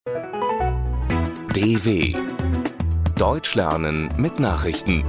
DW Deutsch lernen mit Nachrichten.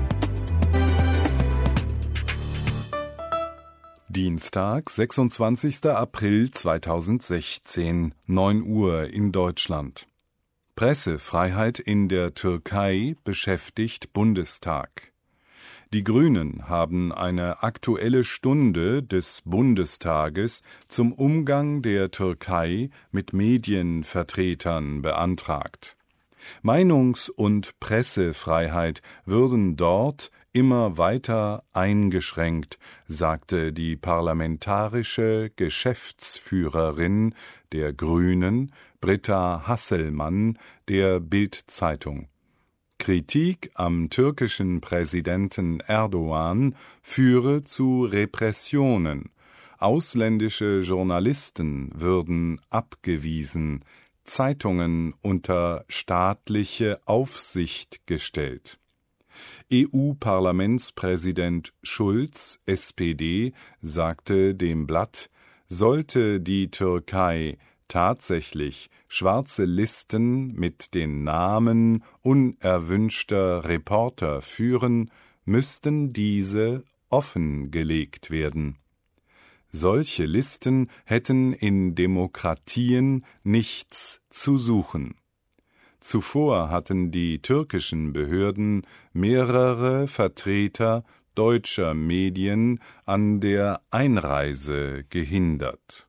Dienstag, 26. April 2016, 9 Uhr in Deutschland. Pressefreiheit in der Türkei beschäftigt Bundestag. Die Grünen haben eine Aktuelle Stunde des Bundestages zum Umgang der Türkei mit Medienvertretern beantragt. Meinungs- und Pressefreiheit würden dort immer weiter eingeschränkt, sagte die parlamentarische Geschäftsführerin der Grünen, Britta Hasselmann, der Bild-Zeitung. Kritik am türkischen Präsidenten Erdogan führe zu Repressionen. Ausländische Journalisten würden abgewiesen, Zeitungen unter staatliche Aufsicht gestellt. EU-Parlamentspräsident Schulz, SPD, sagte dem Blatt, sollte die Türkei tatsächlich schwarze Listen mit den Namen unerwünschter Reporter führen, müssten diese offengelegt werden. Solche Listen hätten in Demokratien nichts zu suchen. Zuvor hatten die türkischen Behörden mehrere Vertreter deutscher Medien an der Einreise gehindert.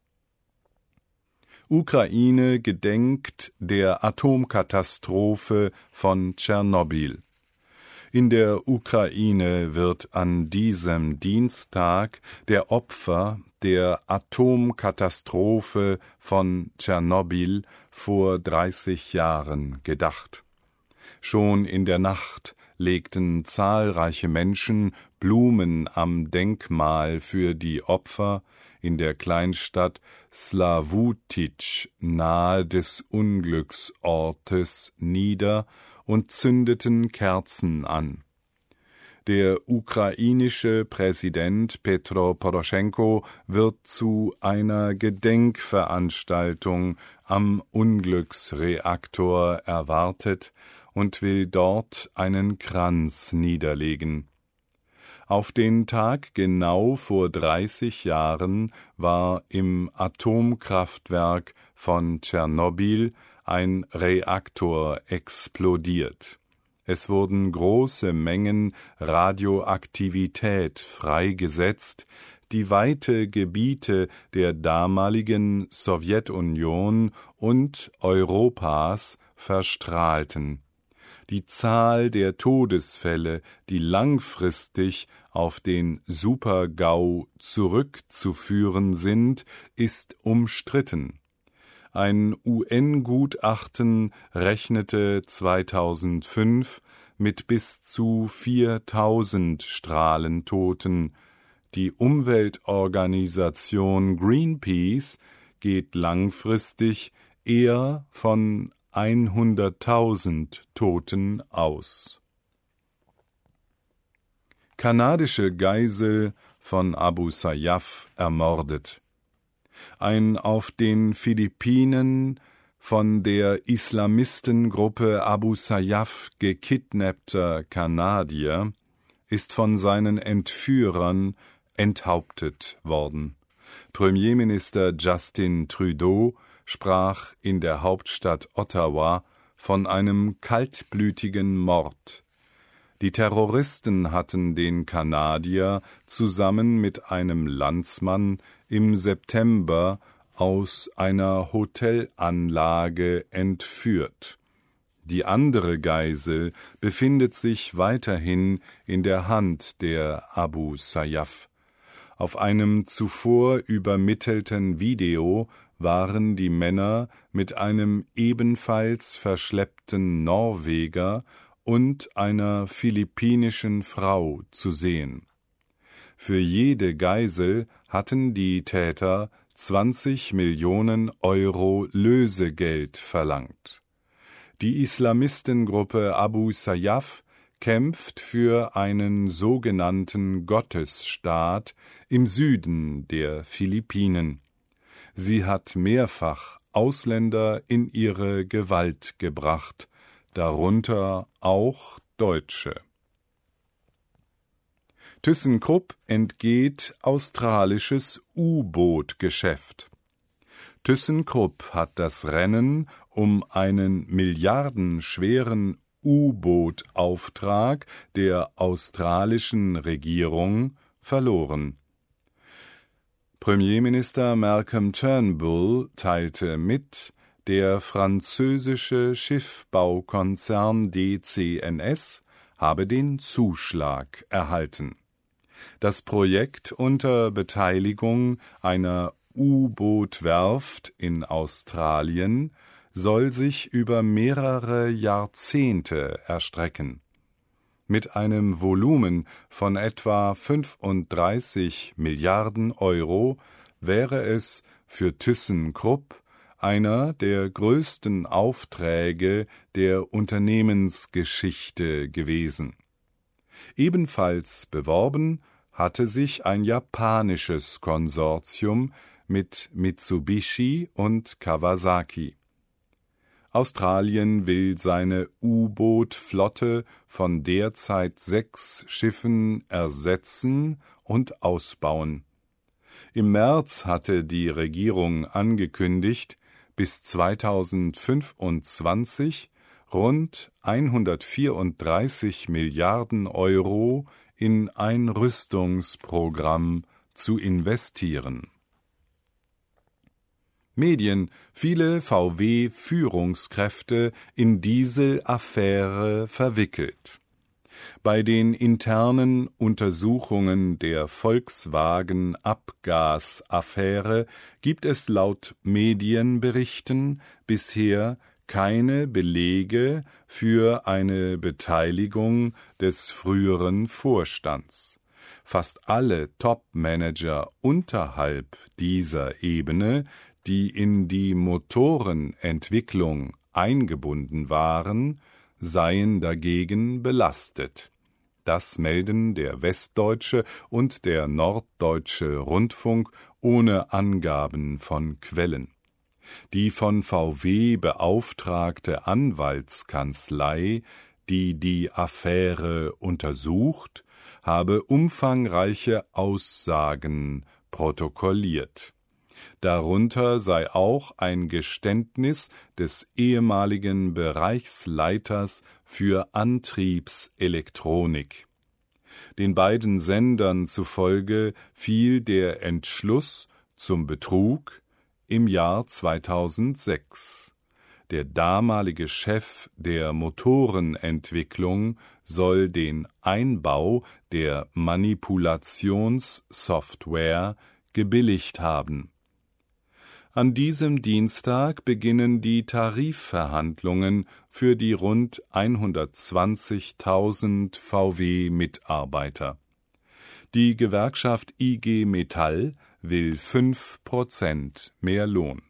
Ukraine gedenkt der Atomkatastrophe von Tschernobyl. In der Ukraine wird an diesem Dienstag der Opfer der Atomkatastrophe von Tschernobyl vor 30 Jahren gedacht. Schon in der Nacht legten zahlreiche Menschen Blumen am Denkmal für die Opfer in der Kleinstadt Slawutitsch nahe des Unglücksortes nieder und zündeten Kerzen an. Der ukrainische Präsident Petro Poroschenko wird zu einer Gedenkveranstaltung am Unglücksreaktor erwartet und will dort einen Kranz niederlegen. Auf den Tag genau vor 30 Jahren war im Atomkraftwerk von Tschernobyl ein Reaktor explodiert. Es wurden große Mengen Radioaktivität freigesetzt, die weite Gebiete der damaligen Sowjetunion und Europas verstrahlten. Die Zahl der Todesfälle, die langfristig auf den Super-GAU zurückzuführen sind, ist umstritten. Ein UN-Gutachten rechnete 2005 mit bis zu 4000 Strahlentoten. Die Umweltorganisation Greenpeace geht langfristig eher von 100.000 Toten aus. Kanadische Geisel von Abu Sayyaf ermordet. Ein auf den Philippinen von der Islamistengruppe Abu Sayyaf gekidnappter Kanadier ist von seinen Entführern enthauptet worden. Premierminister Justin Trudeau sprach in der Hauptstadt Ottawa von einem kaltblütigen Mord. Die Terroristen hatten den Kanadier zusammen mit einem Landsmann im September aus einer Hotelanlage entführt. Die andere Geisel befindet sich weiterhin in der Hand der Abu Sayyaf. Auf einem zuvor übermittelten Video waren die Männer mit einem ebenfalls verschleppten Norweger und einer philippinischen Frau zu sehen. Für jede Geisel hatten die Täter 20 Millionen Euro Lösegeld verlangt. Die Islamistengruppe Abu Sayyaf kämpft für einen sogenannten Gottesstaat im Süden der Philippinen. Sie hat mehrfach Ausländer in ihre Gewalt gebracht, darunter auch Deutsche. ThyssenKrupp entgeht australisches U-Boot-Geschäft. ThyssenKrupp hat das Rennen um einen milliardenschweren U-Boot-Auftrag der australischen Regierung verloren. Premierminister Malcolm Turnbull teilte mit, der französische Schiffbaukonzern DCNS habe den Zuschlag erhalten. Das Projekt unter Beteiligung einer U-Boot-Werft in Australien soll sich über mehrere Jahrzehnte erstrecken. Mit einem Volumen von etwa 35 Milliarden Euro wäre es für ThyssenKrupp einer der größten Aufträge der Unternehmensgeschichte gewesen. Ebenfalls beworben hatte sich ein japanisches Konsortium mit Mitsubishi und Kawasaki. Australien will seine U-Boot-Flotte von derzeit 6 Schiffen ersetzen und ausbauen. Im März hatte die Regierung angekündigt, bis 2025 rund 134 Milliarden Euro in ein Rüstungsprogramm zu investieren. Medien: Viele VW-Führungskräfte in Diesel-Affäre verwickelt. Bei den internen Untersuchungen der Volkswagen-Abgas-Affäre gibt es laut Medienberichten bisher keine Belege für eine Beteiligung des früheren Vorstands. Fast alle Top-Manager unterhalb dieser Ebene, die in die Motorenentwicklung eingebunden waren, seien dagegen belastet. Das melden der Westdeutsche und der Norddeutsche Rundfunk ohne Angaben von Quellen. Die von VW beauftragte Anwaltskanzlei, die die Affäre untersucht, habe umfangreiche Aussagen protokolliert. Darunter sei auch ein Geständnis des ehemaligen Bereichsleiters für Antriebselektronik. Den beiden Sendern zufolge fiel der Entschluss zum Betrug im Jahr 2006. Der damalige Chef der Motorenentwicklung soll den Einbau der Manipulationssoftware gebilligt haben. An diesem Dienstag beginnen die Tarifverhandlungen für die rund 120.000 VW-Mitarbeiter. Die Gewerkschaft IG Metall will 5% mehr Lohn.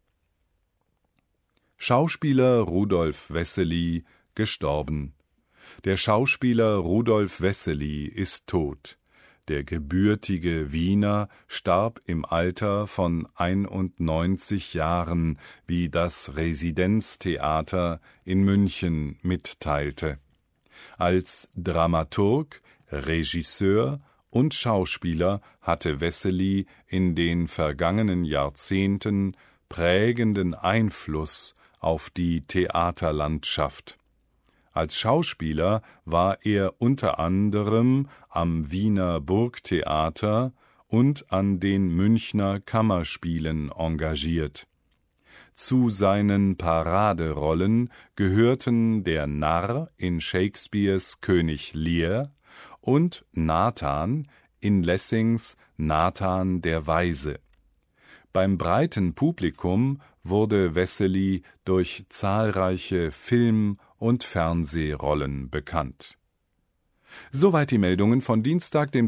Schauspieler Rudolf Wessely gestorben. Der Schauspieler Rudolf Wessely ist tot. Der gebürtige Wiener starb im Alter von 91 Jahren, wie das Residenztheater in München mitteilte. Als Dramaturg, Regisseur und Schauspieler hatte Wessely in den vergangenen Jahrzehnten prägenden Einfluss auf die Theaterlandschaft. Als Schauspieler war er unter anderem am Wiener Burgtheater und an den Münchner Kammerspielen engagiert. Zu seinen Paraderollen gehörten der Narr in Shakespeares König Lear und Nathan in Lessings Nathan der Weise. Beim breiten Publikum wurde Wessely durch zahlreiche Film- und Fernsehrollen bekannt. Soweit die Meldungen von Dienstag, dem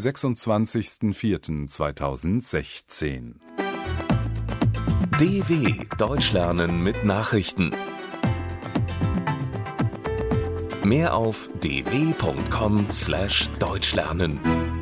26.04.2016. DW Deutsch lernen mit Nachrichten. Mehr auf dw.com/deutschlernen.